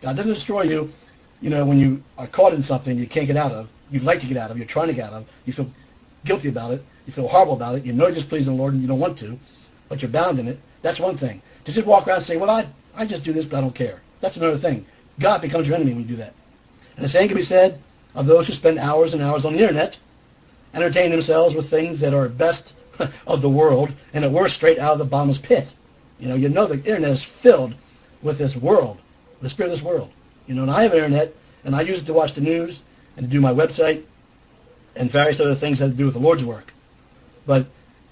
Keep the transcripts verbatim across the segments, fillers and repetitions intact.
God doesn't destroy you, you know, when you are caught in something you can't get out of, you'd like to get out of, you're trying to get out of, you feel guilty about it, you feel horrible about it, you know you're displeasing the Lord and you don't want to, but you're bound in it. That's one thing. To just walk around and say, well, I, I just do this, but I don't care. That's another thing. God becomes your enemy when you do that. And the same can be said of those who spend hours and hours on the internet, entertaining themselves with things that are best of the world, and at worst straight out of the bottomless pit. You know, you know the internet is filled with this world, the spirit of this world. You know, and I have internet, and I use it to watch the news and to do my website and various other things that have to do with the Lord's work. But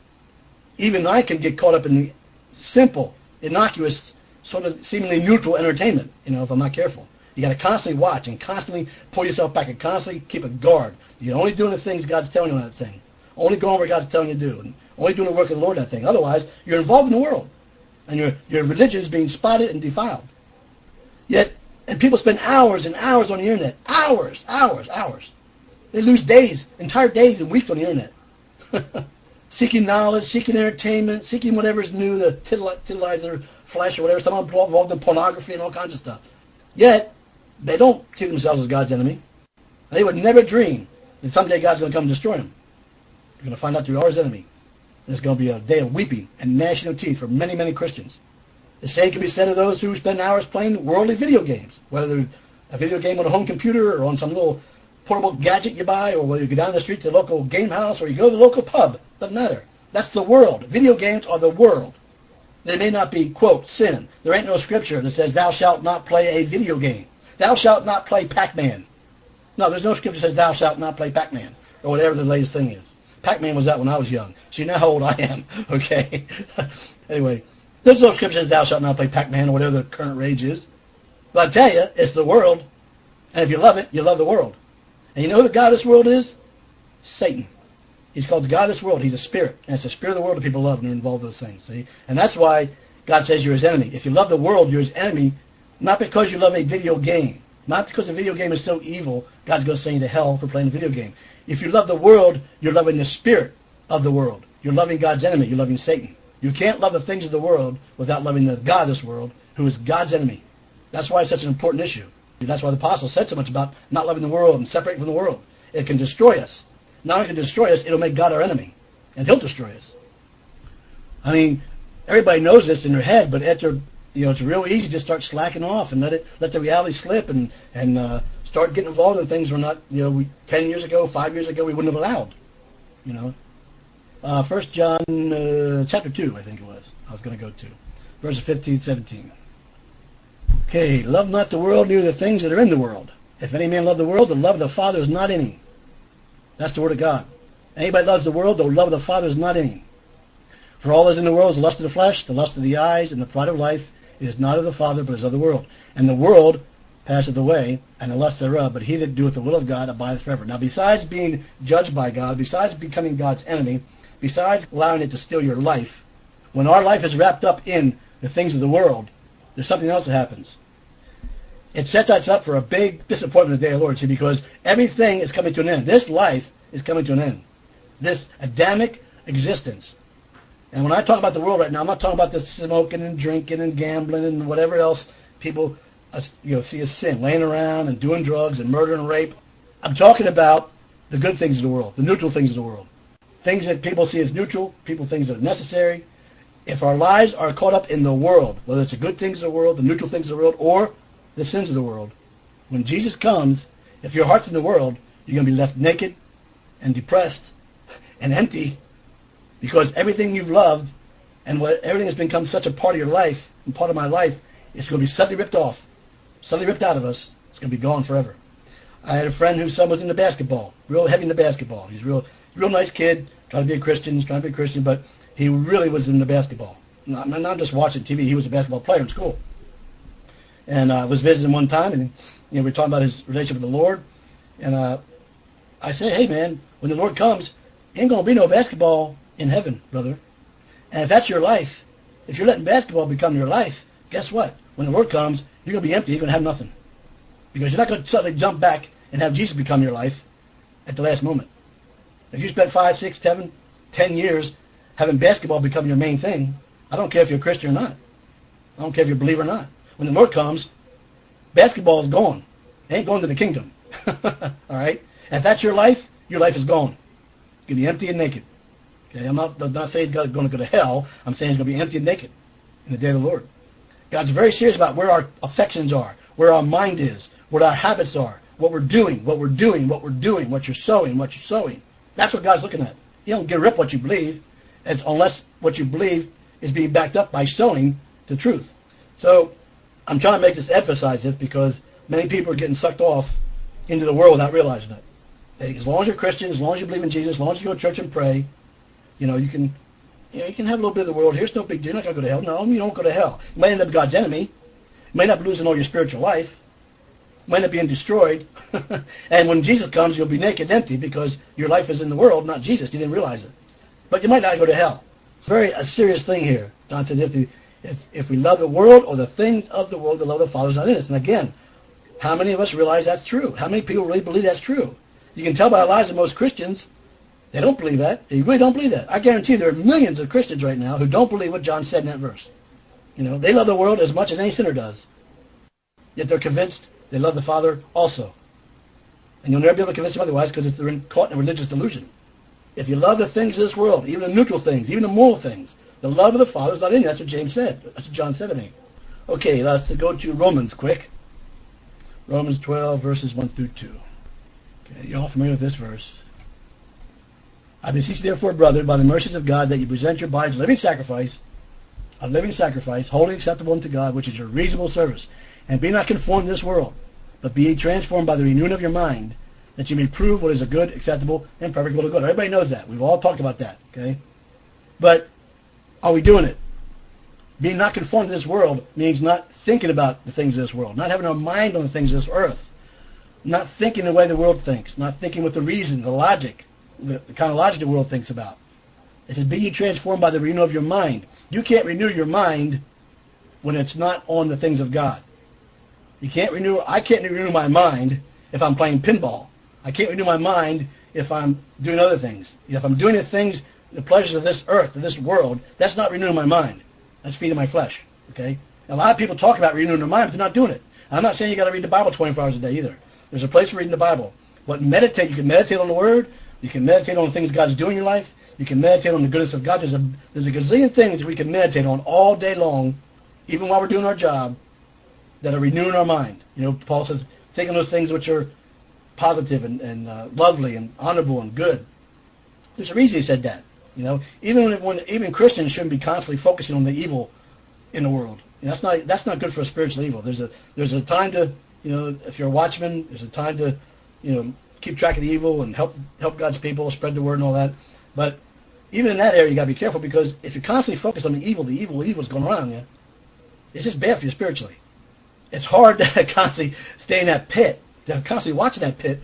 even I can get caught up in the simple, innocuous, sort of seemingly neutral entertainment, you know, if I'm not careful. You got to constantly watch and constantly pull yourself back and constantly keep a guard. You're only doing the things God's telling you on that thing. Only going where God's telling you to do. And only doing the work of the Lord on that thing. Otherwise, you're involved in the world. And your your religion is being spotted and defiled. Yet, and people spend hours and hours on the internet. Hours, hours, hours. They lose days, entire days and weeks on the internet. Seeking knowledge, seeking entertainment, seeking whatever's new, the titilize their flesh or whatever. Some of them involved in pornography and all kinds of stuff. Yet, they don't see themselves as God's enemy. They would never dream that someday God's going to come and destroy them. You're going to find out they're His enemy. There's going to be a day of weeping and gnashing of teeth for many, many Christians. The same can be said of those who spend hours playing worldly video games, whether they're a video game on a home computer or on some little portable gadget you buy, or whether you go down the street to the local game house or you go to the local pub. Doesn't matter. That's the world. Video games are the world. They may not be, quote, sin. There ain't no scripture that says, thou shalt not play a video game. Thou shalt not play Pac-Man. No, there's no scripture that says, thou shalt not play Pac-Man, or whatever the latest thing is. Pac-Man was out when I was young. So you know how old I am, okay? Anyway, there's no scripture that says, thou shalt not play Pac-Man, or whatever the current rage is. But I tell you, it's the world. And if you love it, you love the world. And you know who the God of this world is? Satan. He's called the God of this world. He's a spirit. And it's the spirit of the world that people love and are involved in those things. See? And that's why God says you're His enemy. If you love the world, you're His enemy, not because you love a video game. Not because the video game is so evil, God's going to send you to hell for playing a video game. If you love the world, you're loving the spirit of the world. You're loving God's enemy. You're loving Satan. You can't love the things of the world without loving the God of this world, who is God's enemy. That's why it's such an important issue. That's why the apostle said so much about not loving the world and separating from the world. It can destroy us. Not only can it destroy us, it'll make God our enemy. And He'll destroy us. I mean, everybody knows this in their head, but after, you know, it's real easy to start slacking off and let it let the reality slip and, and uh, start getting involved in things we're not, you know, we, ten years ago, five years ago, we wouldn't have allowed. You know. Uh, First John uh, chapter two, I think it was, I was going to go to. Verses fifteen, seventeen. Okay, love not the world, neither the things that are in the world. If any man love the world, the love of the Father is not in him. That's the word of God. Anybody loves the world, the love of the Father is not in him. For all that is in the world is the lust of the flesh, the lust of the eyes, and the pride of life. It is not of the Father, but is of the world. And the world passeth away, and the lust thereof, but he that doeth the will of God abideth forever. Now, besides being judged by God, besides becoming God's enemy, besides allowing it to steal your life, when our life is wrapped up in the things of the world, there's something else that happens. It sets us up for a big disappointment in the day of the Lord, see, because everything is coming to an end. This life is coming to an end. This Adamic existence. And when I talk about the world right now, I'm not talking about the smoking and drinking and gambling and whatever else people uh, you know, see as sin, laying around and doing drugs and murder and rape. I'm talking about the good things of the world, the neutral things of the world. Things that people see as neutral, people think are necessary. If our lives are caught up in the world, whether it's the good things of the world, the neutral things of the world, or the sins of the world, when Jesus comes, if your heart's in the world, you're going to be left naked and depressed and empty, because everything you've loved and what everything has become such a part of your life and part of my life is going to be suddenly ripped off, suddenly ripped out of us. It's going to be gone forever. I had a friend whose son was into basketball, real heavy into basketball. He's a real, real nice kid, trying to be a Christian, trying to be a Christian, but he really was into basketball. Not, not just watching T V. He was a basketball player in school. And I uh, was visiting one time, and you know, we were talking about his relationship with the Lord. And uh, I said, hey, man, when the Lord comes, ain't going to be no basketball in heaven, brother. And if that's your life, if you're letting basketball become your life, guess what? When the Lord comes, you're going to be empty. You're going to have nothing. Because you're not going to suddenly jump back and have Jesus become your life at the last moment. If you spent five, six, seven, ten years having basketball become your main thing, I don't care if you're a Christian or not. I don't care if you believe or not. When the Lord comes, Basketball is gone. It ain't going to the kingdom. All right? If that's your life, your life is gone. You're going to be empty and naked. Okay? I'm not, I'm not saying he's going to go to hell. I'm saying he's going to be empty and naked in the day of the Lord. God's very serious about where our affections are, where our mind is, what our habits are, what we're doing, what we're doing, what we're doing, what you're sowing, what you're sowing. That's what God's looking at. You don't give up what you believe, as unless what you believe is being backed up by sowing the truth. So I'm trying to make this emphasize it because many people are getting sucked off into the world without realizing it. As long as you're Christian, as long as you believe in Jesus, as long as you go to church and pray, you know, you can you know, you can have a little bit of the world. Here's no big deal. You're not going to go to hell. No, you don't go to hell. You might end up God's enemy. You might end up losing all your spiritual life. You might end up being destroyed. And when Jesus comes, you'll be naked and empty because your life is in the world, not Jesus. You didn't realize it. But you might not go to hell. Very a serious thing here. John said, if, if, if we love the world or the things of the world, the love of the Father is not in us. And again, how many of us realize that's true? How many people really believe that's true? You can tell by the lives of most Christians, they don't believe that. They really don't believe that. I guarantee you there are millions of Christians right now who don't believe what John said in that verse. You know, they love the world as much as any sinner does. Yet they're convinced they love the Father also. And you'll never be able to convince them otherwise because they're in, caught in a religious delusion. If you love the things of this world, even the neutral things, even the moral things, the love of the Father is not in you. That's what James said. That's what John said to me. Okay, let's go to Romans quick. Romans twelve, verses one through two. Okay, you're all familiar with this verse. I beseech therefore, brother, by the mercies of God, that you present your bodies a living sacrifice, a living sacrifice, wholly acceptable unto God, which is your reasonable service. And be not conformed to this world, but be ye transformed by the renewing of your mind, that you may prove what is a good, acceptable, and perfect will of God. Everybody knows that. We've all talked about that, okay? But are we doing it? Being not conformed to this world means not thinking about the things of this world, not having our mind on the things of this earth, not thinking the way the world thinks, not thinking with the reason, the logic, the, the kind of logic the world thinks about. It says, be ye transformed by the renewal of your mind. You can't renew your mind when it's not on the things of God. You can't renew, I can't renew my mind if I'm playing pinball. I can't renew my mind if I'm doing other things. If I'm doing the things, the pleasures of this earth, of this world, that's not renewing my mind. That's feeding my flesh. Okay? A lot of people talk about renewing their mind, but they're not doing it. I'm not saying you got to read the Bible twenty-four hours a day either. There's a place for reading the Bible. But meditate. You can meditate on the Word. You can meditate on the things God's doing in your life. You can meditate on the goodness of God. There's a there's a gazillion things that we can meditate on all day long, even while we're doing our job, that are renewing our mind. You know, Paul says, think on those things which are positive and, and uh, lovely and honorable and good. There's a reason he said that. You know, even when, when even Christians shouldn't be constantly focusing on the evil in the world. And that's not that's not good for a spiritual evil. There's a there's a time to, you know, if you're a watchman, there's a time to, you know, keep track of the evil and help help God's people, spread the word and all that. But even in that area, you got to be careful, because if you constantly focus on the evil, the evil, the evil is going around you. It's just bad for you spiritually. It's hard to constantly stay in that pit. To constantly watching that pit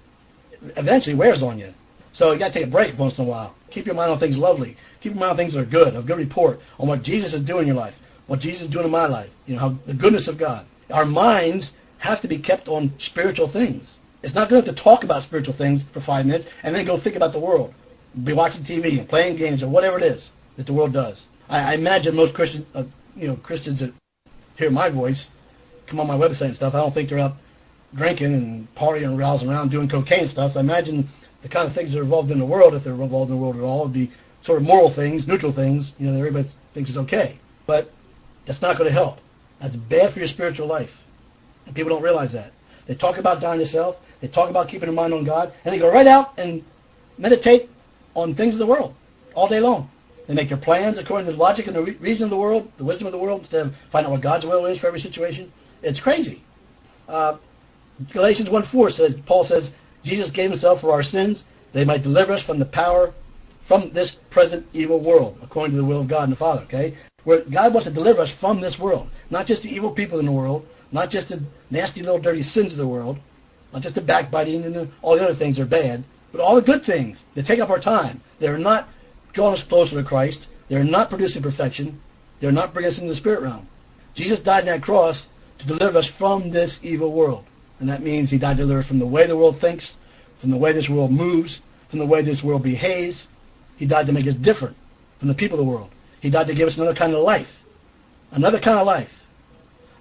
eventually wears on you. So you got to take a break once in a while. Keep your mind on things lovely. Keep your mind on things that are good, of good report, on what Jesus is doing in your life, what Jesus is doing in my life. You know, how, the goodness of God. Our minds have to be kept on spiritual things. It's not good to talk about spiritual things for five minutes and then go think about the world. Be watching T V and playing games or whatever it is that the world does. I, I imagine most Christian, uh, you know, Christians that hear my voice, come on my website and stuff, I don't think they're out drinking and partying and rousing around doing cocaine and stuff. So I imagine the kind of things that are involved in the world, if they're involved in the world at all, would be sort of moral things, neutral things, you know, that everybody thinks is okay. But that's not going to help. That's bad for your spiritual life. And people don't realize that. They talk about dying yourself, they talk about keeping their mind on God, and they go right out and meditate on things of the world all day long. They make their plans according to the logic and the re- reason of the world, the wisdom of the world, instead of finding out what God's will is for every situation. It's crazy. Uh, Galatians one four says, Paul says, Jesus gave himself for our sins, that he might deliver us from the power, from this present evil world, according to the will of God and the Father, okay? Where God wants to deliver us from this world, not just the evil people in the world, not just the nasty little dirty sins of the world, not just the backbiting and the, all the other things are bad, but all the good things that take up our time. They're not drawing us closer to Christ. They're not producing perfection. They're not bringing us into the spirit realm. Jesus died on that cross to deliver us from this evil world. And that means he died to deliver us from the way the world thinks, from the way this world moves, from the way this world behaves. He died to make us different from the people of the world. He died to give us another kind of life. Another kind of life.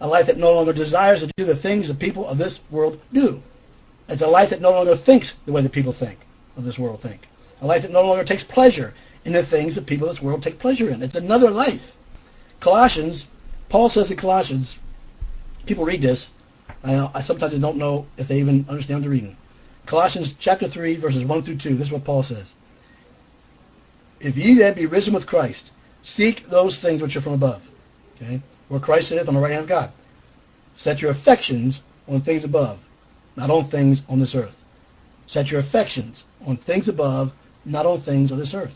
a life that no longer desires to do the things the people of this world do. It's a life that no longer thinks the way the people think of this world think. A life that no longer takes pleasure in the things that people of this world take pleasure in. It's another life. Colossians, Paul says in Colossians, people read this, I, I sometimes don't know if they even understand what they're reading. Colossians chapter three, verses one through two, this is what Paul says. If ye then be risen with Christ, seek those things which are from above, okay, where Christ sitteth on the right hand of God. Set your affections on things above, not on things on this earth. Set your affections on things above, not on things of this earth.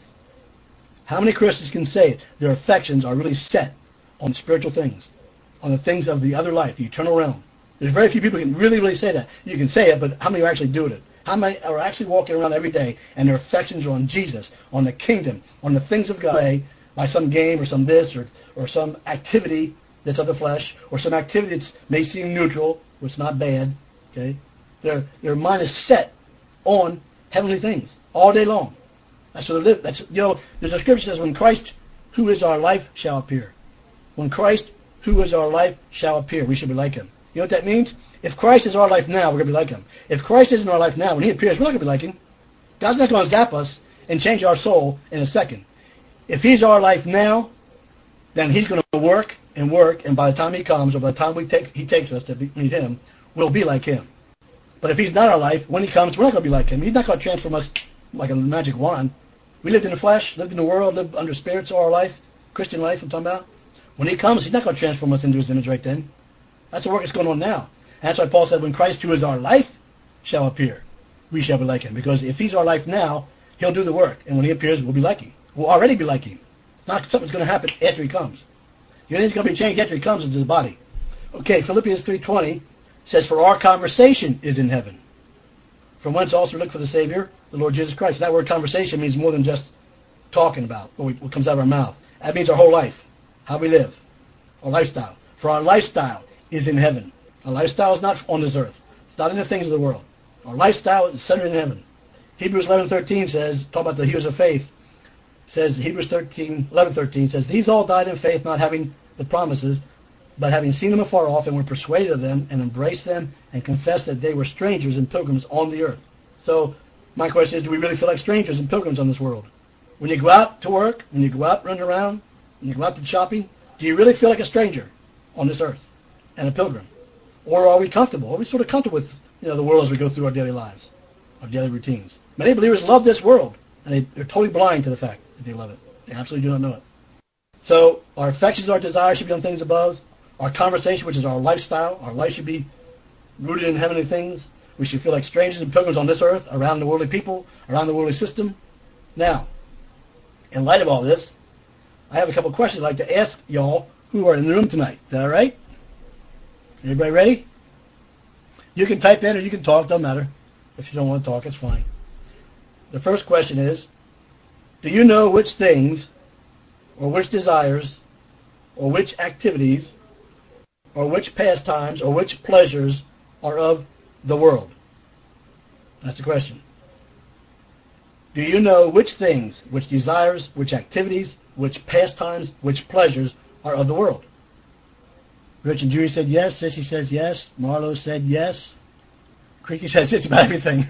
How many Christians can say it? Their affections are really set on spiritual things, on the things of the other life, the eternal realm. There's very few people who can really, really say that. You can say it, but how many are actually doing it? How many are actually walking around every day and their affections are on Jesus, on the kingdom, on the things of God, by some game or some this or, or some activity that's of the flesh, or some activity that may seem neutral, or it's not bad, okay? Their, their mind is set on heavenly things all day long. That's what they live. That's, you know, there's a scripture that says, when Christ, who is our life, shall appear. When Christ, who is our life, shall appear, we should be like him. You know what that means? If Christ is our life now, we're going to be like him. If Christ isn't our life now, when he appears, we're not going to be like him. God's not going to zap us and change our soul in a second. If he's our life now, then he's going to work and work, and by the time he comes, or by the time we take, he takes us to meet him, we'll be like him. But if he's not our life, when he comes, we're not going to be like him. He's not going to transform us like a magic wand. We lived in the flesh, lived in the world, lived under spirits all our life, Christian life I'm talking about. When he comes, he's not going to transform us into his image right then. That's the work that's going on now. And that's why Paul said, when Christ, who is our life, shall appear, we shall be like him. Because if he's our life now, he'll do the work. And when he appears, we'll be like him. We'll already be like him. It's not something's going to happen after he comes. The only thing that's going to be changed after he comes is his body. Okay, Philippians three twenty says, for our conversation is in heaven, from whence also look for the Savior, the Lord Jesus Christ. That word conversation means more than just talking about what, we, what comes out of our mouth. That means our whole life, how we live, our lifestyle. For our lifestyle is in heaven. Our lifestyle is not on this earth. It's not in the things of the world. Our lifestyle is centered in heaven. Hebrews eleven thirteen says, talk about the heroes of faith, says, Hebrews thirteen, eleven thirteen says, these all died in faith, not having the promises, but having seen them afar off, and were persuaded of them, and embraced them, and confessed that they were strangers and pilgrims on the earth. So, my question is, do we really feel like strangers and pilgrims on this world? When you go out to work, when you go out running around, when you go out to shopping, do you really feel like a stranger on this earth and a pilgrim? Or are we comfortable? Are we sort of comfortable with, you know, the world as we go through our daily lives, our daily routines? Many believers love this world, and they, they're totally blind to the fact that they love it. They absolutely do not know it. So our affections, our desires should be on things above. Our conversation, which is our lifestyle, our life should be rooted in heavenly things. We should feel like strangers and pilgrims on this earth, around the worldly people, around the worldly system. Now, in light of all this, I have a couple of questions I'd like to ask y'all who are in the room tonight. Is that all right? Everybody ready? You can type in or you can talk, doesn't matter. If you don't want to talk, it's fine. The first question is, do you know which things, or which desires, or which activities, or which pastimes, or which pleasures are of the world? That's the question. Do you know which things, which desires, which activities, which pastimes, which pleasures are of the world? Rich and Judy said yes. Sissy says yes. Marlo said yes. Creaky says it's about everything.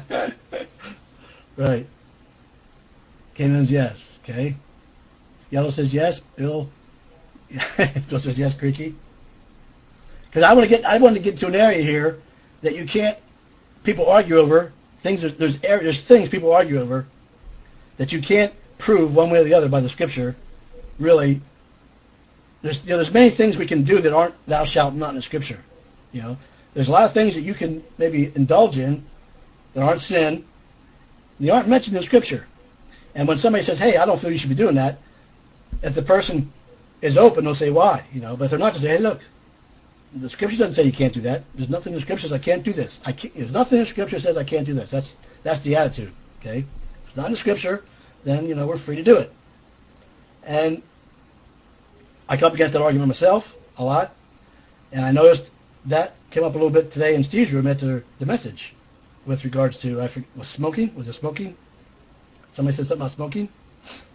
Right. Canaan's yes. Okay. Yellow says yes. Bill. Bill says yes. Creaky. Because I want to get, I want to get to an area here that you can't. People argue over things. There's there's, there's things people argue over that you can't prove one way or the other by the Scripture. Really. There's, you know, there's many things we can do that aren't thou shalt not in the Scripture. You know, there's a lot of things that you can maybe indulge in that aren't sin. They aren't mentioned in the Scripture. And when somebody says, "Hey, I don't feel you should be doing that," if the person is open, they'll say why. You know, but if they're not, to say, "Hey, look, the Scripture doesn't say you can't do that. There's nothing in the Scripture that says I can't do this. I can't, there's nothing in the Scripture that says I can't do this." That's that's the attitude. Okay, if it's not in the Scripture, then you know we're free to do it. And I come up against that argument myself a lot, and I noticed that came up a little bit today in Steve's room after the message with regards to, I forget, was smoking? Was it smoking? Somebody said something about smoking.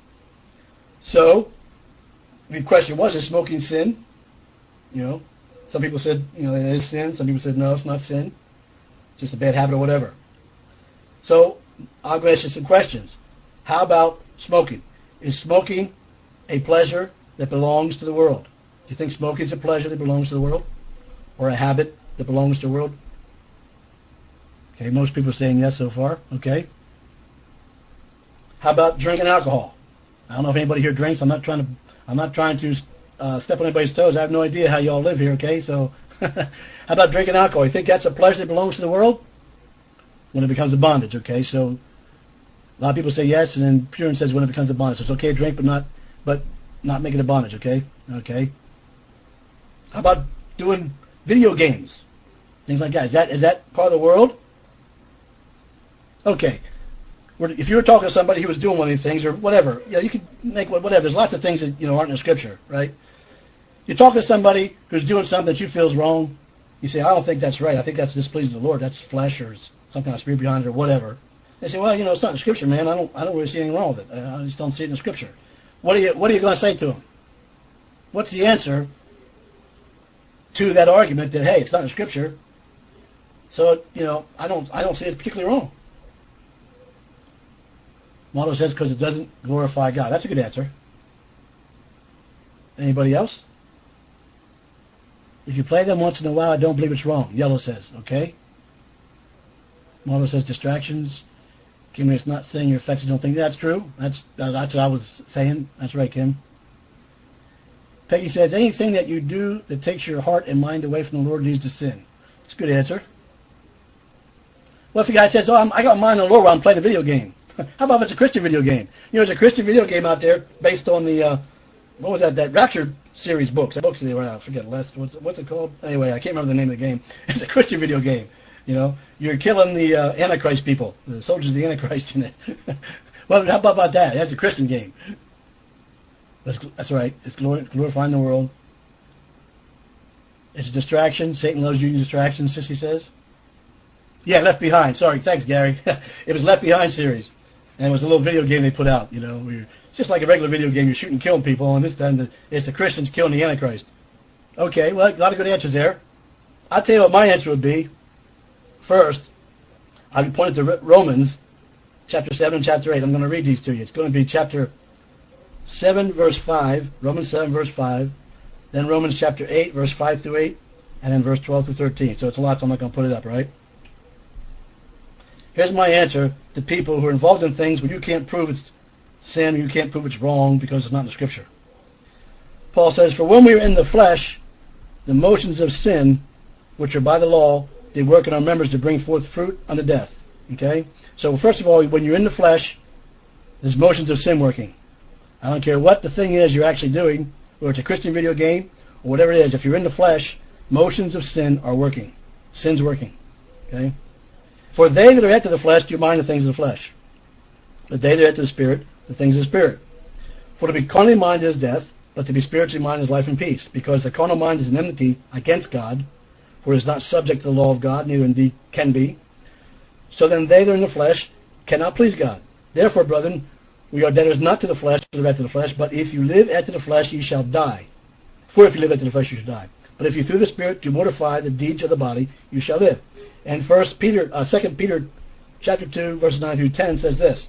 So the question was, is smoking sin? You know, Some people said, you know, it is sin. Some people said, no, it's not sin. It's just a bad habit or whatever. So I'll go ask you some questions. How about smoking? Is smoking a pleasure that belongs to the world? Do you think smoking is a pleasure that belongs to the world? Or a habit that belongs to the world? Okay, most people are saying yes so far. Okay. How about drinking alcohol? I don't know if anybody here drinks. I'm not trying to. I'm not trying to uh, step on anybody's toes. I have no idea how you all live here. Okay, so how about drinking alcohol? You think that's a pleasure that belongs to the world? When it becomes a bondage. Okay, so a lot of people say yes, and then Purin says when it becomes a bondage. So it's okay to drink, but not, but not make it a bondage. Okay, okay. How about doing video games? Things like that. Is that is that part of the world? Okay. If you were talking to somebody who was doing one of these things or whatever, you know, you could make whatever. There's lots of things that, you know, aren't in the scripture, right? You're talking to somebody who's doing something that you feel is wrong. You say, I don't think that's right. I think that's displeasing to the Lord. That's flesh or some kind of spirit behind it or whatever. They say, well, you know, it's not in the scripture, man. I don't, I don't really see anything wrong with it. I just don't see it in the scripture. What are you, what are you going to say to them? What's the answer to that argument that, hey, it's not in the scripture, so, you know, I don't, I don't see it particularly wrong? Motto says because it doesn't glorify God. That's a good answer. Anybody else? If you play them once in a while, I don't believe it's wrong. Yellow says, okay. Motto says distractions. Kim, it's not saying your affections don't think that's true. That's that's what I was saying. That's right, Kim. Peggy says anything that you do that takes your heart and mind away from the Lord leads to sin. It's a good answer. What if a guy says, oh, I'm, I got mine on the Lord while I'm playing a video game? How about if it's a Christian video game? You know, there's a Christian video game out there based on the, uh, what was that, that Rapture series books. Books they were, I forget, last, what's, what's it called? Anyway, I can't remember the name of the game. It's a Christian video game. You know, you're killing the uh, Antichrist people, the soldiers of the Antichrist in it. Well, how about, about that? That's a Christian game. That's, that's right. It's, glor- it's glorifying the world. It's a distraction. Satan loves using distractions, Sissy says. Yeah, Left Behind. Sorry, thanks, Gary. It was Left Behind series. And it was a little video game they put out, you know. Where it's just like a regular video game. You're shooting and killing people, and this time the, it's the Christians killing the Antichrist. Okay, well, a lot of good answers there. I'll tell you what my answer would be. First, I'll be pointing to Romans chapter seven and chapter eight. I'm going to read these to you. It's going to be chapter seven, verse five, Romans seven, verse five, then Romans chapter eight, verse five through eight, and then verse twelve through thirteen. So it's a lot, so I'm not going to put it up, right? Here's my answer to people who are involved in things where you can't prove it's sin, you can't prove it's wrong because it's not in the scripture. Paul says, for when we are in the flesh, the motions of sin, which are by the law, they work in our members to bring forth fruit unto death. Okay? So first of all, when you're in the flesh, there's motions of sin working. I don't care what the thing is you're actually doing, whether it's a Christian video game or whatever it is, if you're in the flesh, motions of sin are working. Sin's working. Okay? For they that are head to the flesh do mind the things of the flesh, but they that are head to the Spirit, the things of the Spirit. For to be carnally minded is death, but to be spiritually minded is life and peace, because the carnal mind is an enmity against God, for it is not subject to the law of God, neither indeed can be. So then they that are in the flesh cannot please God. Therefore, brethren, we are debtors not to the flesh, to live after the flesh, but if you live after the flesh, ye shall die. For if you live after the flesh, you shall die. But if you through the Spirit do mortify the deeds of the body, you shall live. And First Peter, uh, Second Peter, chapter two, verses nine through ten says this,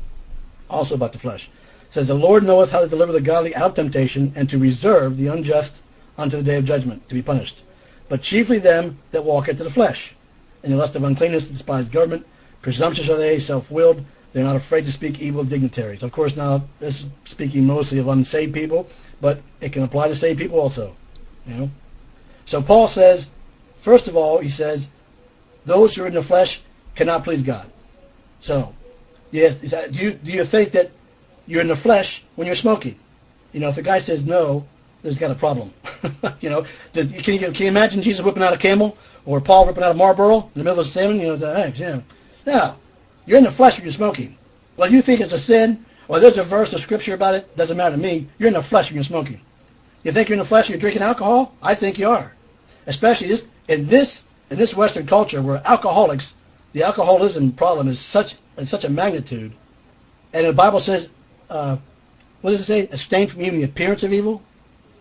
also about the flesh. It says, the Lord knoweth how to deliver the godly out of temptation, and to reserve the unjust unto the day of judgment, to be punished. But chiefly them that walk after the flesh, in the lust of uncleanness, that despise government. Presumptuous are they, self-willed. They're not afraid to speak evil of dignitaries. Of course, now this is speaking mostly of unsaved people, but it can apply to saved people also. You know. So Paul says, first of all, he says, those who are in the flesh cannot please God. So, yes, do you do you think that you're in the flesh when you're smoking? You know, if the guy says no, there's got a problem. You know, does, can you can you imagine Jesus whipping out a Camel or Paul whipping out a Marlboro in the middle of the sermon? You know, the eggs. Yeah. Now, you're in the flesh when you're smoking. Well, you think it's a sin, or there's a verse of scripture about it. Doesn't matter to me. You're in the flesh when you're smoking. You think you're in the flesh when you're drinking alcohol? I think you are. Especially this in this in this Western culture where alcoholics, the alcoholism problem is such is such a magnitude, and the Bible says, uh, what does it say? Abstain from even the appearance of evil.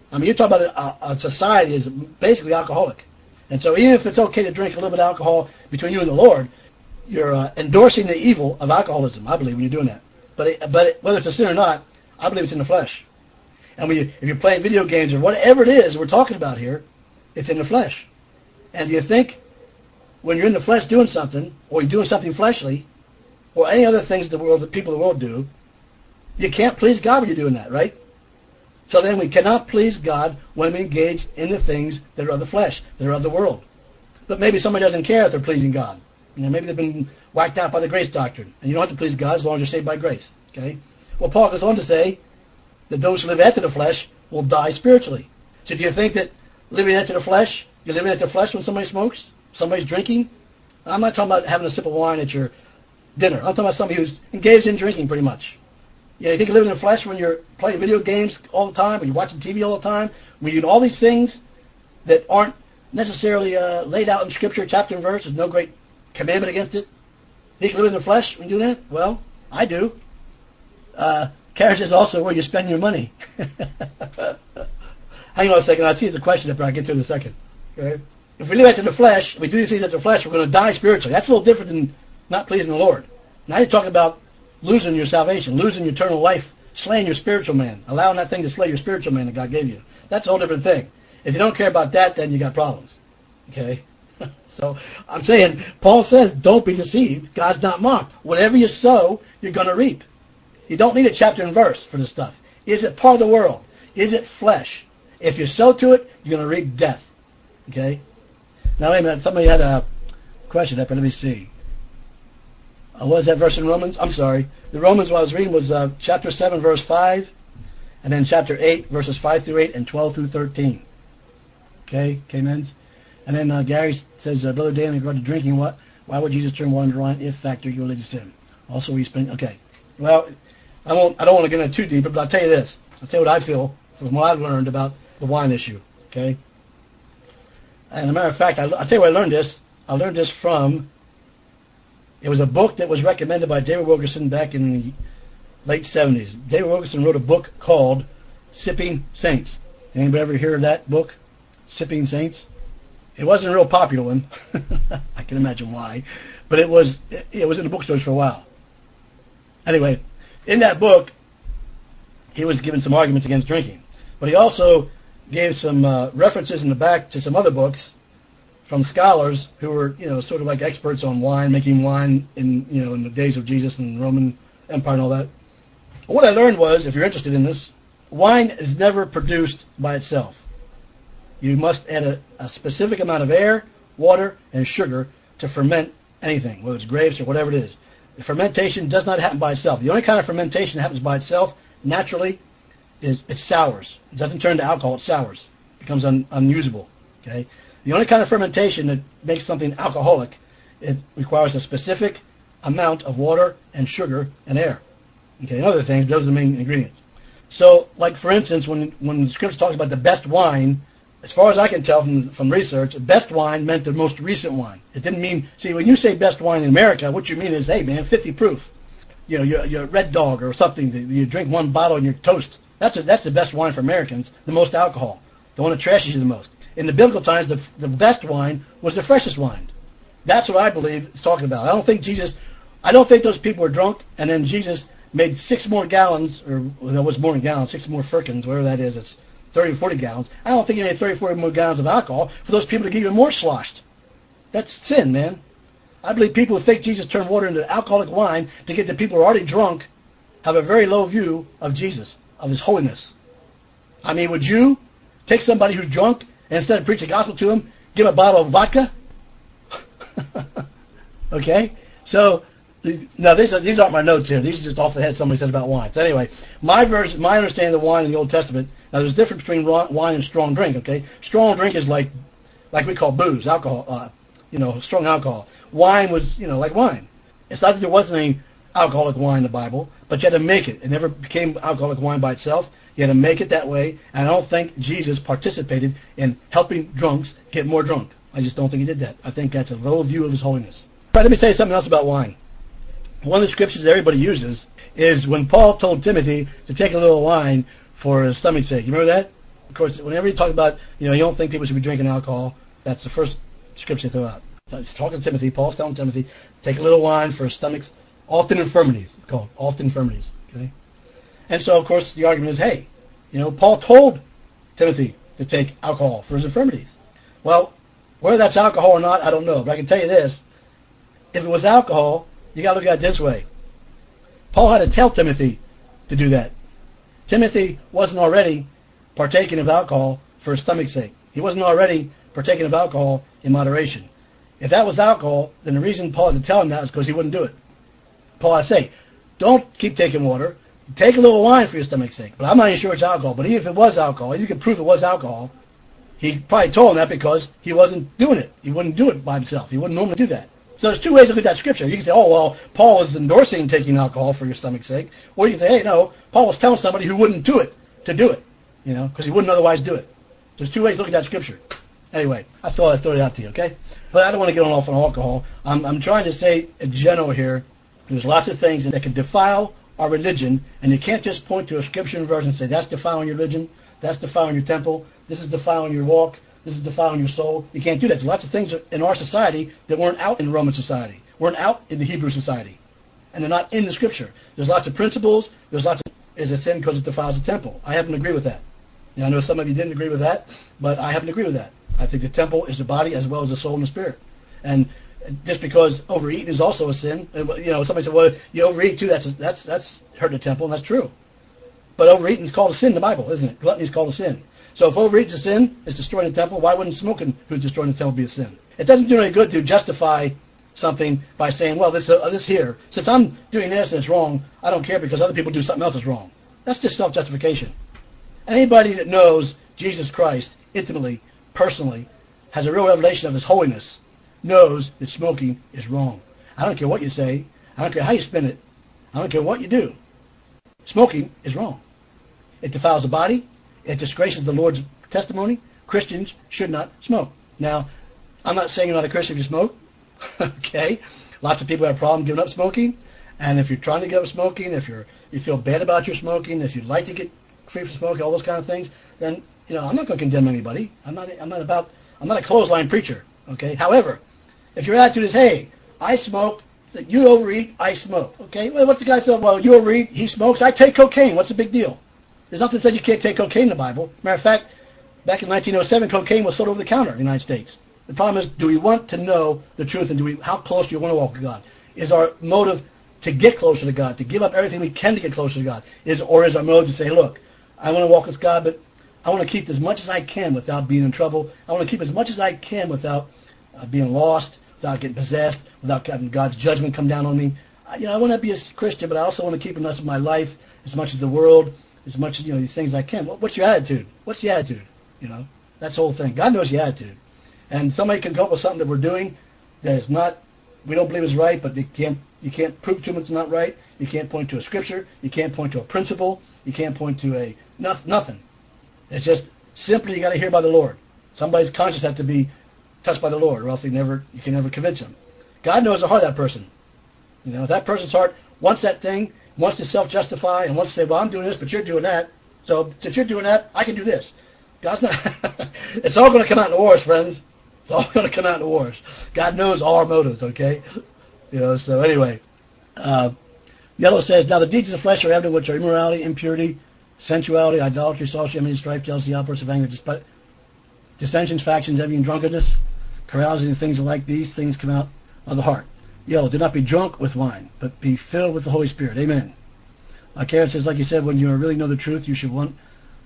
I mean, you're talking about a, a society is basically alcoholic. And so even if it's okay to drink a little bit of alcohol between you and the Lord, you're uh, endorsing the evil of alcoholism, I believe, when you're doing that. But it, but it, whether it's a sin or not, I believe it's in the flesh. And when you, if you're playing video games or whatever it is we're talking about here, it's in the flesh. And you think when you're in the flesh doing something, or you're doing something fleshly, or any other things the world, that people of the world do, you can't please God when you're doing that, right? So then we cannot please God when we engage in the things that are of the flesh, that are of the world. But maybe somebody doesn't care if they're pleasing God. You know, maybe they've been whacked out by the grace doctrine, and you don't have to please God as long as you're saved by grace. Okay? Well, Paul goes on to say that those who live after the flesh will die spiritually. So do you think that living after the flesh, you're living after the flesh when somebody smokes, somebody's drinking? I'm not talking about having a sip of wine at your dinner. I'm talking about somebody who's engaged in drinking pretty much. Yeah, you think you're living in the flesh when you're playing video games all the time, when you're watching T V all the time, when you're doing all these things that aren't necessarily uh, laid out in Scripture, chapter and verse. There's no great commandment against it. You think you live in the flesh when you do that? Well, I do. Uh, Carriage is also where you spend your money. Hang on a second. I'll see the question up, but I'll get to it in a second. Okay? If we live after the flesh, we do these things after the flesh, we're going to die spiritually. That's a little different than not pleasing the Lord. Now you're talking about losing your salvation, losing your eternal life, slaying your spiritual man, allowing that thing to slay your spiritual man that God gave you. That's a whole different thing. If you don't care about that, then you got problems. Okay? So I'm saying, Paul says, don't be deceived. God's not mocked. Whatever you sow, you're going to reap. You don't need a chapter and verse for this stuff. Is it part of the world? Is it flesh? If you sow to it, you're going to reap death. Okay? Now, wait a minute. Somebody had a question up, and let me see. Uh, what is that verse in Romans? I'm sorry. The Romans, what I was reading was uh, chapter seven, verse five, and then chapter eight, verses five through eight, and twelve through thirteen. Okay? Amens? And then uh, Gary says, uh, Brother Dan, in regard to drinking, what? Why would Jesus turn water into wine if factor your religious sin? Also, we spend. Okay. Well, I won't. I don't want to get into too deep, but I'll tell you this. I'll tell you what I feel from what I've learned about the wine issue. Okay. And as a matter of fact, I, I'll tell you where I learned this. I learned this from. It was a book that was recommended by David Wilkerson back in the late seventies. David Wilkerson wrote a book called Sipping Saints. Anybody ever hear of that book, Sipping Saints? It wasn't a real popular one. I can imagine why, but it was. It, it was in the bookstores for a while. Anyway, in that book, he was giving some arguments against drinking, but he also gave some uh, references in the back to some other books from scholars who were, you know, sort of like experts on wine, making wine in, you know, in the days of Jesus and the Roman Empire and all that. What I learned was, if you're interested in this, wine is never produced by itself. You must add a, a specific amount of air, water, and sugar to ferment anything, whether it's grapes or whatever it is. The fermentation does not happen by itself. The only kind of fermentation that happens by itself, naturally, is it sours. It doesn't turn to alcohol, it sours. It becomes un, unusable. Okay? The only kind of fermentation that makes something alcoholic, it requires a specific amount of water and sugar and air. Okay, and other things, those are the main ingredients. So, like for instance, when when the scripture talks about the best wine, as far as I can tell from from research, best wine meant the most recent wine. It didn't mean, see, when you say best wine in America, what you mean is, hey man, fifty proof. You know, you're, you're a Red Dog or something. You drink one bottle and you're toast. That's a, that's the best wine for Americans, the most alcohol, the one that trashes you the most. In the biblical times, the the best wine was the freshest wine. That's what I believe it's talking about. I don't think Jesus, I don't think those people were drunk, and then Jesus made six more gallons, or well, it was more than gallons, six more firkins, whatever that is, it's thirty or forty gallons. I don't think he made thirty or forty more gallons of alcohol for those people to get even more sloshed. That's sin, man. I believe people who think Jesus turned water into alcoholic wine to get the people who are already drunk have a very low view of Jesus, of his holiness. I mean, would you take somebody who's drunk and instead of preach the gospel to him, give him a bottle of vodka? Okay? So, now these, are, these aren't my notes here. These are just off the head somebody said about wine. So anyway, my version, my understanding of wine in the Old Testament, now there's a difference between wine and strong drink, okay? Strong drink is like, like we call booze, alcohol, uh, you know, strong alcohol. Wine was, you know, like wine. It's not that there wasn't any alcoholic wine in the Bible, but you had to make it. It never became alcoholic wine by itself. You had to make it that way, and I don't think Jesus participated in helping drunks get more drunk. I just don't think he did that. I think that's a low view of his holiness. All right, let me tell you something else about wine. One of the scriptures that everybody uses is when Paul told Timothy to take a little wine for his stomach's sake. You remember that? Of course, whenever you talk about, you know, you don't think people should be drinking alcohol, that's the first scripture they throw out. It's talking to Timothy. Paul's telling Timothy, take a little wine for his stomach's often infirmities. It's called often infirmities. Okay, and so of course the argument is, hey, you know, Paul told Timothy to take alcohol for his infirmities. Well, whether that's alcohol or not, I don't know. But I can tell you this: if it was alcohol, you got to look at it this way. Paul had to tell Timothy to do that. Timothy wasn't already partaking of alcohol for his stomach's sake. He wasn't already partaking of alcohol in moderation. If that was alcohol, then the reason Paul had to tell him that is because he wouldn't do it. Paul had to say, don't keep taking water. Take a little wine for your stomach's sake. But I'm not even sure it's alcohol. But even if it was alcohol, if you could prove it was alcohol, he probably told him that because he wasn't doing it. He wouldn't do it by himself. He wouldn't normally do that. So there's two ways to look at that scripture. You can say, oh, well, Paul was endorsing taking alcohol for your stomach's sake. Or you can say, hey, no, Paul was telling somebody who wouldn't do it to do it, you know, because he wouldn't otherwise do it. There's two ways to look at that scripture. Anyway, I thought I'd throw it out to you, okay? But I don't want to get on off on alcohol. I'm, I'm trying to say in general here, there's lots of things that can defile our religion, and you can't just point to a scripture and verse and say, that's defiling your religion, that's defiling your temple, this is defiling your walk, this is defiling your soul. You can't do that. There's lots of things in our society that weren't out in Roman society, weren't out in the Hebrew society, and they're not in the scripture. There's lots of principles, there's lots of, is a sin because it defiles the temple. I happen to agree with that. And I know some of you didn't agree with that, but I happen to agree with that. I think the temple is the body as well as the soul and the spirit. And just because overeating is also a sin, and, you know, somebody said, well, you overeat too, that's that's that's hurting the temple, and that's true. But overeating is called a sin in the Bible, isn't it? Gluttony is called a sin. So if overeating is a sin, it's destroying the temple, why wouldn't smoking, who's destroying the temple, be a sin? It doesn't do any good to justify something by saying, well, this uh, this here, since I'm doing this and it's wrong, I don't care because other people do something else that's wrong. That's just self-justification. Anybody that knows Jesus Christ intimately, personally, has a real revelation of his holiness, knows that smoking is wrong. I don't care what you say. I don't care how you spin it. I don't care what you do. Smoking is wrong. It defiles the body. It disgraces the Lord's testimony. Christians should not smoke. Now, I'm not saying you're not a Christian if you smoke. Okay? Lots of people have a problem giving up smoking. And if you're trying to give up smoking, if you're you feel bad about your smoking, if you'd like to get free from smoking, all those kind of things, then, you know, I'm not going to condemn anybody. I'm not I'm not about I'm not a clothesline preacher. Okay? However, if your attitude is, hey, I smoke, you overeat, I smoke. Okay? Well, what's the guy say? Well, you overeat, he smokes, I take cocaine. What's the big deal? There's nothing that says you can't take cocaine in the Bible. Matter of fact, back in nineteen oh seven, cocaine was sold over the counter in the United States. The problem is, do we want to know the truth, and do we? How close do you want to walk with God? Is our motive to get closer to God, to give up everything we can to get closer to God? Is or is our motive to say, look, I want to walk with God, but I want to keep as much as I can without being in trouble. I want to keep as much as I can without uh, being lost, without getting possessed, without having God's judgment come down on me. I, you know, I want to be a Christian, but I also want to keep enough of my life, as much as the world, as much as, you know, these things I can. What, what's your attitude? What's the attitude? You know, that's the whole thing. God knows your attitude. And somebody can come up with something that we're doing that is not, we don't believe is right, but they can't, you can't prove to them it's not right. You can't point to a scripture. You can't point to a principle. You can't point to a no, nothing. It's just simply you got to hear by the Lord. Somebody's conscience has to be touched by the Lord, or else they never, you can never convince them. God knows the heart of that person. You know, if that person's heart wants that thing, wants to self-justify, and wants to say, well, I'm doing this, but you're doing that. So since you're doing that, I can do this. God's not. It's all going to come out in the wars, friends. It's all going to come out in the wars. God knows all our motives, okay? You know, so anyway. Uh, Yellow says, now the deeds of the flesh are evident, which are immorality, impurity, sensuality, idolatry, sorcery, enmity, strife, jealousy, outbursts of anger, despite dissensions, factions, envy, and drunkenness, carousing, and things like these things come out of the heart. Yellow, do not be drunk with wine, but be filled with the Holy Spirit. Amen. Uh, Karen says, like you said, when you really know the truth, you should want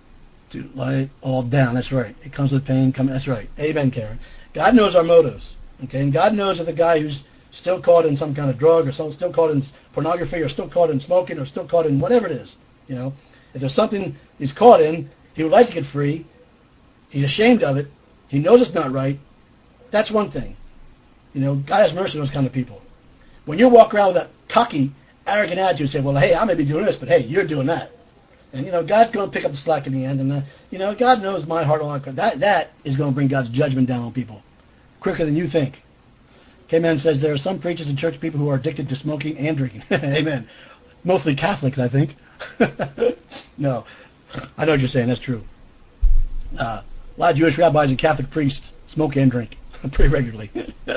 to lie it all down. That's right. It comes with pain. Come, that's right. Amen, Karen. God knows our motives. Okay, and God knows if the guy who's still caught in some kind of drug, or some, still caught in pornography, or still caught in smoking, or still caught in whatever it is, you know, if there's something he's caught in, he would like to get free. He's ashamed of it. He knows it's not right. That's one thing. You know, God has mercy on those kind of people. When you walk around with that cocky, arrogant attitude and say, well, hey, I may be doing this, but hey, you're doing that. And, you know, God's going to pick up the slack in the end. And, uh, you know, God knows my heart. All that, that is going to bring God's judgment down on people quicker than you think. K-Man says there are some preachers and church people who are addicted to smoking and drinking. Amen. Mostly Catholics, I think. No. I know what you're saying. That's true. Uh, a lot of Jewish rabbis and Catholic priests smoke and drink pretty regularly.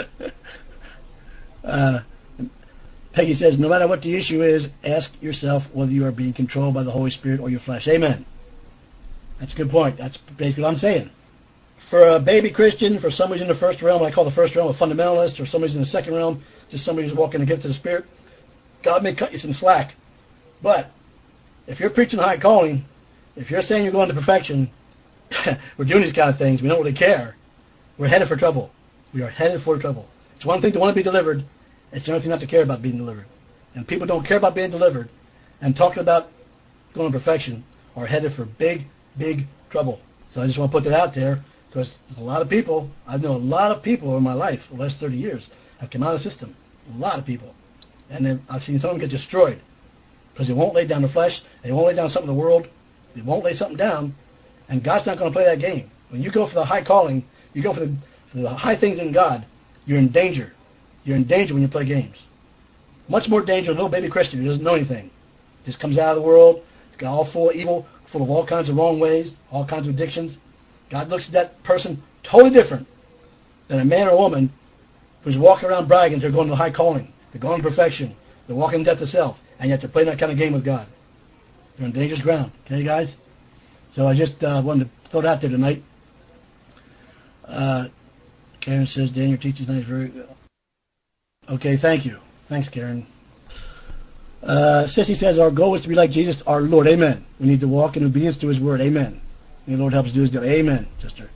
uh, Peggy says, no matter what the issue is, ask yourself whether you are being controlled by the Holy Spirit or your flesh. Amen. That's a good point. That's basically what I'm saying. For a baby Christian, for somebody in the first realm, I call the first realm a fundamentalist, or somebody in the second realm, just somebody who's walking in the gift of the Spirit, God may cut you some slack. But if you're preaching high calling, if you're saying you're going to perfection, we're doing these kind of things, we don't really care, we're headed for trouble. We are headed for trouble. It's one thing to want to be delivered, it's another thing not to care about being delivered. And people don't care about being delivered and talking about going to perfection are headed for big, big trouble. So I just want to put that out there, because a lot of people, I know a lot of people in my life, the last thirty years, have come out of the system. A lot of people. And then I've seen some of them get destroyed because they won't lay down the flesh, they won't lay down something in the world, they won't lay something down, and God's not going to play that game. When you go for the high calling, you go for the, for the high things in God, you're in danger. You're in danger when you play games. Much more danger than a little baby Christian who doesn't know anything. Just comes out of the world, got all full of evil, full of all kinds of wrong ways, all kinds of addictions. God looks at that person totally different than a man or woman who's walking around bragging they're going to the high calling, they're going to perfection, they're walking in death to self, and yet they're playing that kind of game with God. They're on dangerous ground. Okay, guys? So I just uh, wanted to throw it out there tonight. Uh, Karen says, Daniel teaches nice very good. Okay, thank you. Thanks, Karen. Uh, Sissy says, our goal is to be like Jesus, our Lord. Amen. We need to walk in obedience to His word. Amen. And the Lord helps us do His will. Amen, sister.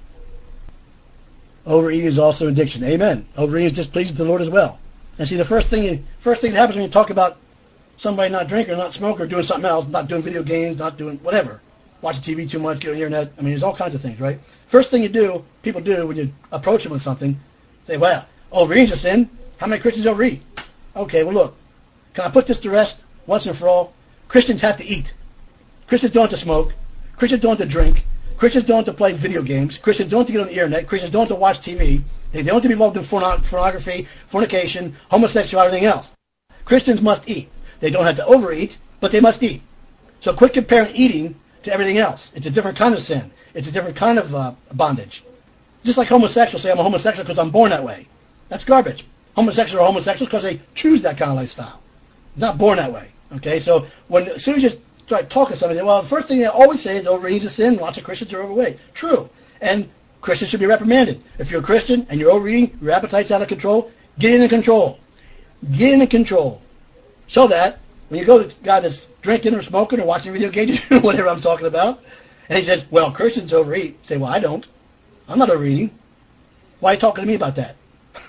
Overeating is also addiction. Amen. Overeating is displeasing to the Lord as well. And see, the first thing, first thing that happens when you talk about somebody not drinking or not smoking or doing something else, not doing video games, not doing whatever, watching T V too much, get on the internet. I mean, there's all kinds of things, right? First thing you do, people do when you approach them with something, say, well, overeating's a sin. How many Christians overeat? Okay, well, look, can I put this to rest once and for all? Christians have to eat. Christians don't have to smoke. Christians don't have to drink. Christians don't have to play video games. Christians don't have to get on the internet. Christians don't have to watch T V. They don't have to be involved in pornography, fornication, homosexuality, everything else. Christians must eat. They don't have to overeat, but they must eat. So quit comparing eating to everything else. It's a different kind of sin. It's a different kind of uh, bondage. Just like homosexuals say, I'm a homosexual because I'm born that way. That's garbage. Homosexuals are homosexuals because they choose that kind of lifestyle. It's not born that way. Okay, so when as soon as you start talking to somebody, say, well, the first thing they always say is overeating is a sin. Lots of Christians are overweight. True. And Christians should be reprimanded. If you're a Christian and you're overeating, your appetite's out of control, get into control. Get into control. So that when you go to the guy that's drinking or smoking or watching video games, whatever I'm talking about, and he says, well, Christians overeat, say, well, I don't. I'm not overeating. Why are you talking to me about that?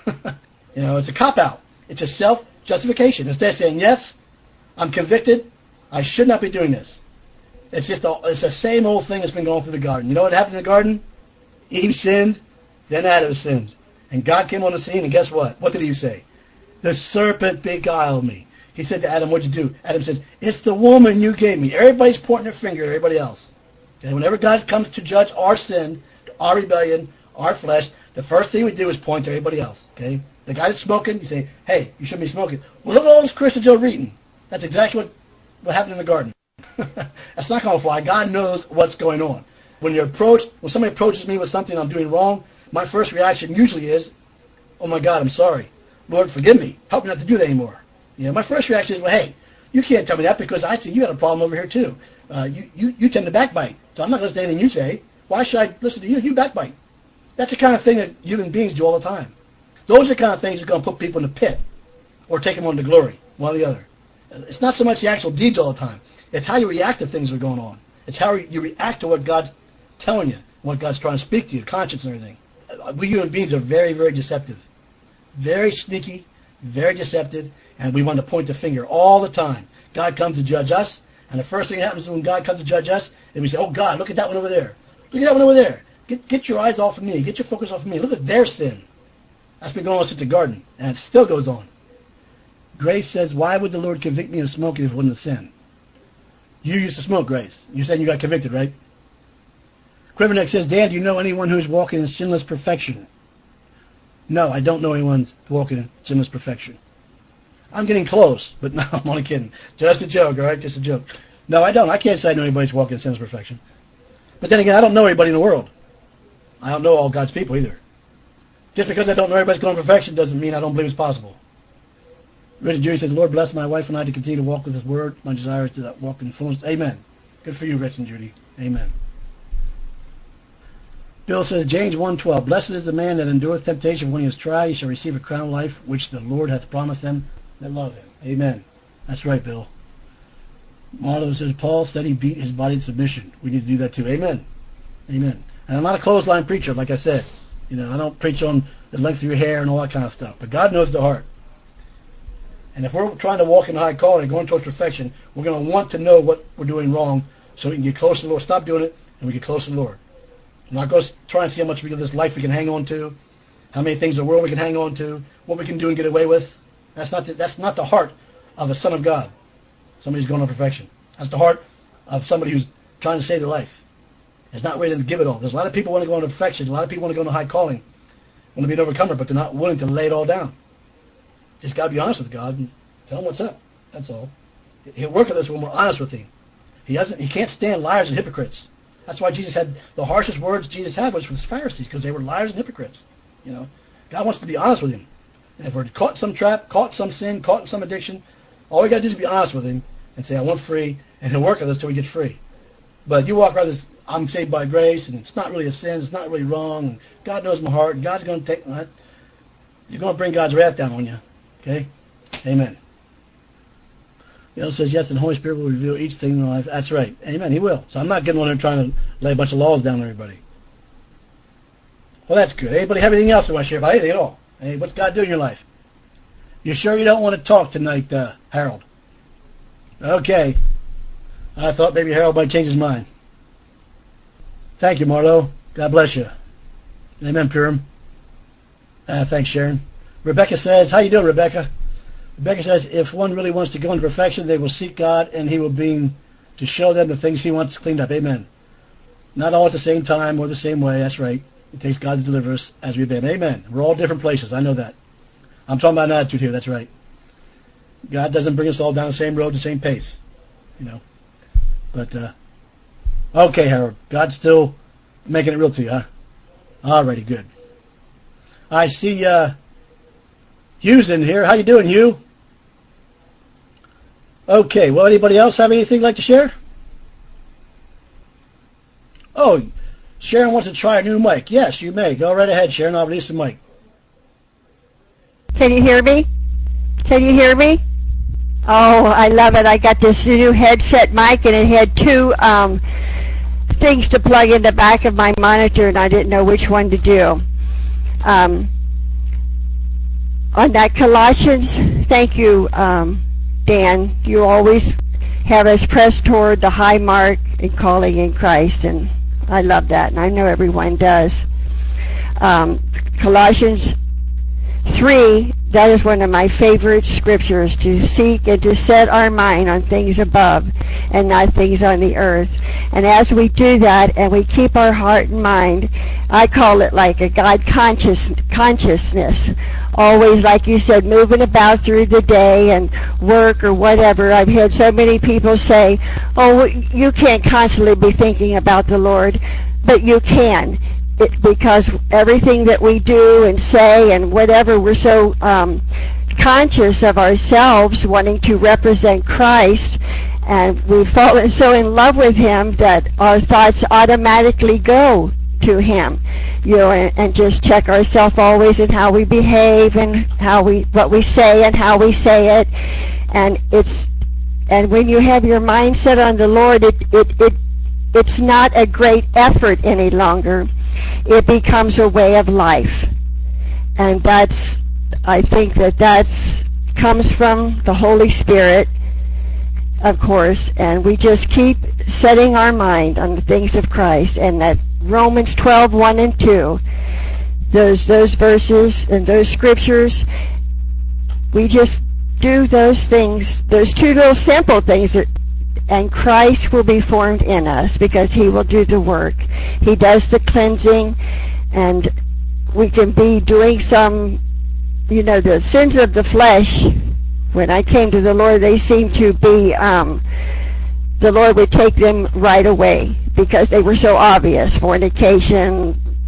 You know, it's a cop-out. It's a self-justification. Instead of saying, yes, I'm convicted, I should not be doing this. It's just a, it's the same old thing that's been going through the garden. You know what happened in the garden? Eve sinned, then Adam sinned. And God came on the scene, and guess what? What did He say? The serpent beguiled me. He said to Adam, what'd you do? Adam says, it's the woman you gave me. Everybody's pointing their finger at everybody else. Okay? Whenever God comes to judge our sin, our rebellion, our flesh, the first thing we do is point to everybody else. Okay? The guy that's smoking, you say, hey, you shouldn't be smoking. Well, look at all those Christians overeating. That's exactly what, what happened in the garden. That's not going to fly. God knows what's going on. When you're approached, when somebody approaches me with something I'm doing wrong, my first reaction usually is, oh my God, I'm sorry. Lord, forgive me. Help me not to do that anymore. You know, my first reaction is, well, hey, you can't tell me that because I see you got a problem over here too. Uh, you, you, you tend to backbite. So I'm not going to listen to anything you say. Why should I listen to you? You backbite. That's the kind of thing that human beings do all the time. Those are the kind of things that are going to put people in the pit or take them on to glory, one or the other. It's not so much the actual deeds all the time. It's how you react to things that are going on. It's how you react to what God's telling you, what God's trying to speak to you, conscience and everything. We human beings are very, very deceptive. Very sneaky, very deceptive, and we want to point the finger all the time. God comes to judge us, and the first thing that happens when God comes to judge us is we say, oh God, look at that one over there. Look at that one over there. Get, get your eyes off of me. Get your focus off of me. Look at their sin. That's been going on since the garden, and it still goes on. Grace says, why would the Lord convict me of smoking if it wasn't a sin? You used to smoke, Grace. You said you got convicted, right? Quiverneck says, Dan, do you know anyone who is walking in sinless perfection? No, I don't know anyone walking in sinless perfection. I'm getting close, but no, I'm only kidding. Just a joke, all right? Just a joke. No, I don't. I can't say I know anybody's walking in sinless perfection. But then again, I don't know anybody in the world. I don't know all God's people either. Just because I don't know everybody's going to perfection doesn't mean I don't believe it's possible. Richard Judy says, Lord bless my wife and I to continue to walk with His Word. My desire is to that walk in fullness. Amen. Good for you, Rich and Judy. Amen. Bill says, James one twelve, Blessed is the man that endureth temptation, when he is tried, he shall receive a crown of life, which the Lord hath promised them that love Him. Amen. That's right, Bill. Marlo says, Paul said he beat his body to submission. We need to do that too. Amen. Amen. And I'm not a clothesline preacher, like I said. You know, I don't preach on the length of your hair and all that kind of stuff. But God knows the heart. And if we're trying to walk in high calling, going towards perfection, we're going to want to know what we're doing wrong so we can get closer to the Lord. Stop doing it, and we get closer to the Lord. We're not going to try and see how much of this life we can hang on to, how many things in the world we can hang on to, what we can do and get away with. That's not the, that's not the heart of a son of God, somebody who's going to perfection. That's the heart of somebody who's trying to save their life. It's not ready to give it all. There's a lot of people who want to go into perfection. A lot of people want to go into high calling, want to be an overcomer, but they're not willing to lay it all down. Just got to be honest with God and tell Him what's up. That's all. He'll work with us when we're honest with Him. He doesn't. He can't stand liars and hypocrites. That's why Jesus had the harshest words Jesus had was for the Pharisees, because they were liars and hypocrites. You know, God wants to be honest with Him. And if we're caught in some trap, caught in some sin, caught in some addiction, all we got to do is be honest with Him and say, I want free, and He'll work with us till we get free. But you walk around this, I'm saved by grace, and it's not really a sin, it's not really wrong, and God knows my heart, and God's going to take that. You're going to bring God's wrath down on you. Okay? Amen. You know, it says, yes, and the Holy Spirit will reveal each thing in life. That's right. Amen. He will. So I'm not getting on there trying to lay a bunch of laws down on everybody. Well, that's good. Anybody have anything else they want to share about anything at all? Hey, what's God doing in your life? You sure you don't want to talk tonight, uh, Harold? Okay. I thought maybe Harold might change his mind. Thank you, Marlo. God bless you. Amen, Purim. Uh, thanks, Sharon. Rebecca says, how you doing, Rebecca? Rebecca says, if one really wants to go into perfection, they will seek God, and He will be to show them the things He wants cleaned up. Amen. Not all at the same time or the same way. That's right. It takes God to deliver us as we've been. Amen. We're all different places. I know that. I'm talking about an attitude here. That's right. God doesn't bring us all down the same road, the same pace. You know. But, uh, okay, Harold. God's still making it real to you, huh? Alrighty, good. I see, uh, Hugh's in here. How you doing, Hugh? Okay, well, anybody else have anything you'd like to share? Oh, Sharon wants to try a new mic. Yes, you may. Go right ahead, Sharon. I'll release the mic. Can you hear me? Can you hear me? Oh, I love it. I got this new headset mic, and it had two um, things to plug in the back of my monitor, and I didn't know which one to do. Um, on that Colossians, thank you, um, Dan. You always have us press toward the high mark in calling in Christ, and I love that, and I know everyone does. Um, Colossians three, that is one of my favorite scriptures, to seek and to set our mind on things above and not things on the earth. And as we do that and we keep our heart and mind, I call it like a God conscious, consciousness, always, like you said, moving about through the day and work or whatever. I've had so many people say, oh, you can't constantly be thinking about the Lord, but you can. It, because everything that we do and say and whatever, we're so um, conscious of ourselves wanting to represent Christ, and we've fallen so in love with Him that our thoughts automatically go to Him, you know, and, and just check ourselves always in how we behave and how we, what we say and how we say it, and it's, and when you have your mind set on the Lord, it it it it's not a great effort any longer. It becomes a way of life, and that's, I think that that's comes from the Holy Spirit, of course, and we just keep setting our mind on the things of Christ. And that Romans twelve, one and two, those those verses and those scriptures, we just do those things, those two little simple things, that, and Christ will be formed in us because He will do the work. He does the cleansing, and we can be doing some, you know, the sins of the flesh. When I came to the Lord, they seemed to be, um, the Lord would take them right away because they were so obvious. Fornication,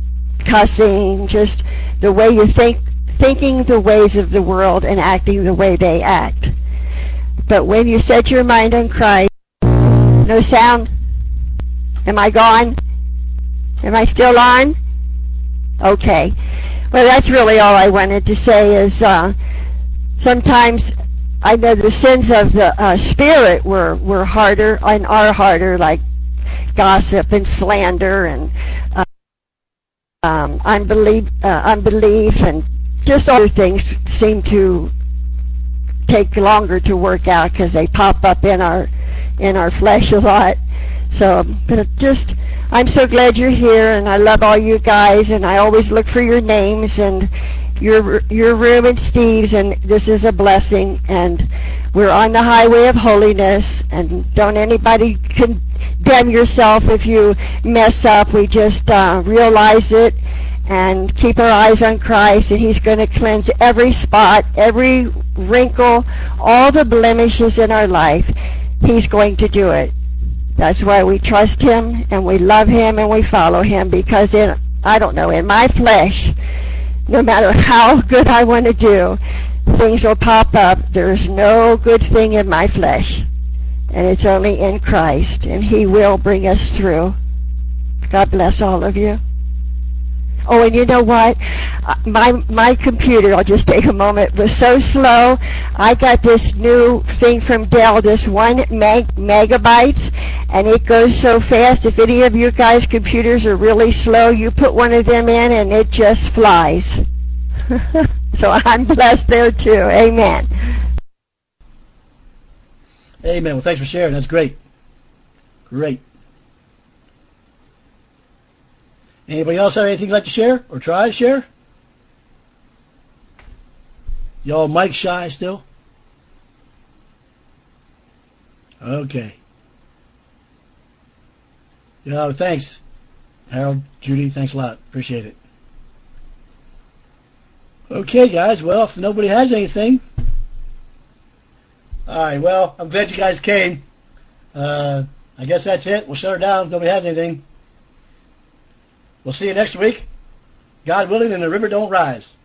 cussing, just the way you think, thinking the ways of the world and acting the way they act. But when you set your mind on Christ, no sound? Am I gone? Am I still on? Okay. Well, that's really all I wanted to say is uh, sometimes I know the sins of the uh, spirit were, were harder and are harder, like gossip and slander and uh, um, unbelief, uh, unbelief and just other things seem to take longer to work out because they pop up in our in our flesh a lot. So, but just, I'm so glad you're here, and I love all you guys, and I always look for your names and your your room and Steve's, and this is a blessing, and we're on the highway of holiness, and don't anybody condemn yourself if you mess up. We just uh, realize it and keep our eyes on Christ, and He's going to cleanse every spot, every wrinkle, all the blemishes in our life. He's going to do it. That's why we trust Him, and we love Him, and we follow Him, because in, I don't know, in my flesh, no matter how good I want to do, things will pop up. There's no good thing in my flesh, and it's only in Christ, and He will bring us through. God bless all of you. Oh, and you know what? My my computer, I'll just take a moment, was so slow. I got this new thing from Dell, this one meg- megabytes, and it goes so fast. If any of you guys' computers are really slow, you put one of them in and it just flies. So I'm blessed there too. Amen. Amen. Well, thanks for sharing. That's great. Great. Anybody else have anything you'd like to share or try to share? Y'all mic shy still? Okay. Yeah, thanks. Harold, Judy, thanks a lot. Appreciate it. Okay, guys. Well, if nobody has anything. All right. Well, I'm glad you guys came. Uh, I guess that's it. We'll shut her down if nobody has anything. We'll see you next week. God willing, and the river don't rise.